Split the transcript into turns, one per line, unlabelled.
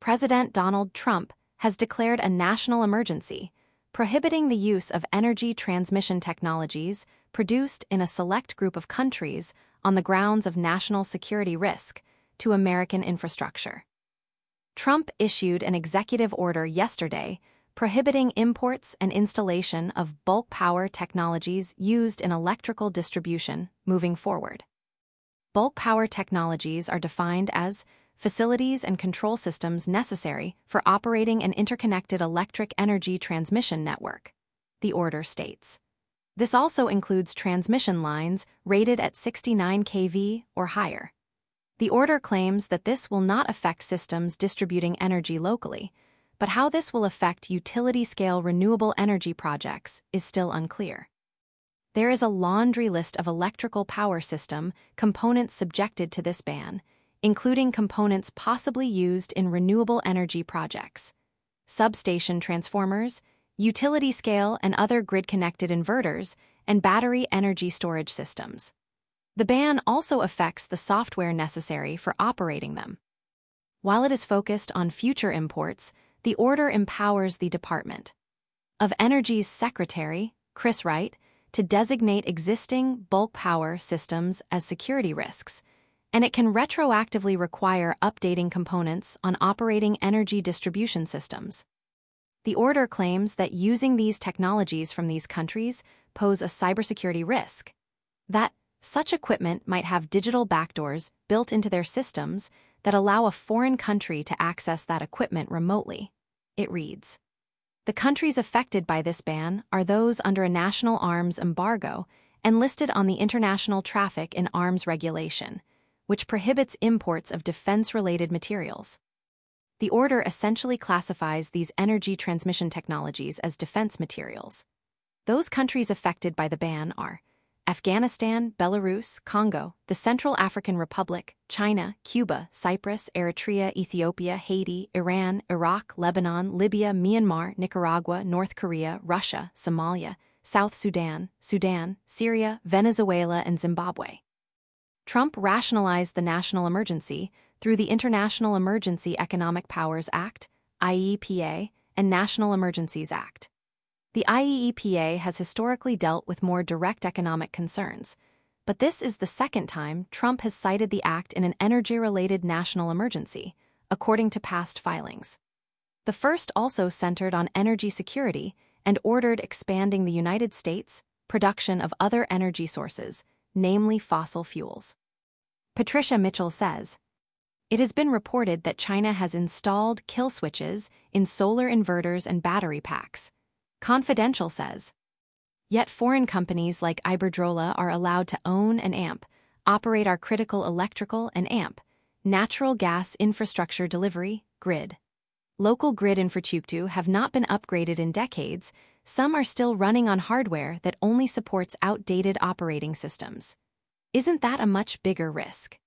President Donald Trump has declared a national emergency, prohibiting the use of energy transmission technologies produced in a select group of countries on the grounds of national security risk to American infrastructure. Trump issued an executive order yesterday prohibiting imports and installation of bulk power technologies used in electrical distribution moving forward. Bulk power technologies are defined as facilities and control systems necessary for operating an interconnected electric energy transmission network, the order states. This also includes transmission lines rated at 69 kV or higher. The order claims that this will not affect systems distributing energy locally, but how this will affect utility-scale renewable energy projects is still unclear. There is a laundry list of electrical power system components subjected to this ban, including components possibly used in renewable energy projects, substation transformers, utility-scale and other grid-connected inverters, and battery energy storage systems. The ban also affects the software necessary for operating them. While it is focused on future imports, the order empowers the Department of Energy's Secretary, Chris Wright, to designate existing bulk power systems as security risks, and it can retroactively require updating components on operating energy distribution systems. The order claims that using these technologies from these countries pose a cybersecurity risk, that such equipment might have digital backdoors built into their systems that allow a foreign country to access that equipment remotely. It reads, "The countries affected by this ban are those under a national arms embargo and listed on the International Traffic in Arms Regulation, which prohibits imports of defense-related materials." The order essentially classifies these energy transmission technologies as defense materials. Those countries affected by the ban are Afghanistan, Belarus, Congo, the Central African Republic, China, Cuba, Cyprus, Eritrea, Ethiopia, Haiti, Iran, Iraq, Lebanon, Libya, Myanmar, Nicaragua, North Korea, Russia, Somalia, South Sudan, Syria, Venezuela, and Zimbabwe. Trump rationalized the national emergency through the International Emergency Economic Powers Act, IEEPA, and National Emergencies Act. The IEEPA has historically dealt with more direct economic concerns, but this is the second time Trump has cited the act in an energy-related national emergency, according to past filings. The first also centered on energy security and ordered expanding the United States' production of other energy sources, namely fossil fuels. Patricia Mitchell says, "It has been reported that China has installed kill switches in solar inverters and battery packs." Confidential says, "Yet foreign companies like Iberdrola are allowed to own and operate our critical electrical and natural gas infrastructure delivery grid. Local grid infrastructure have not been upgraded in decades. Some are still running on hardware that only supports outdated operating systems. Isn't that a much bigger risk?"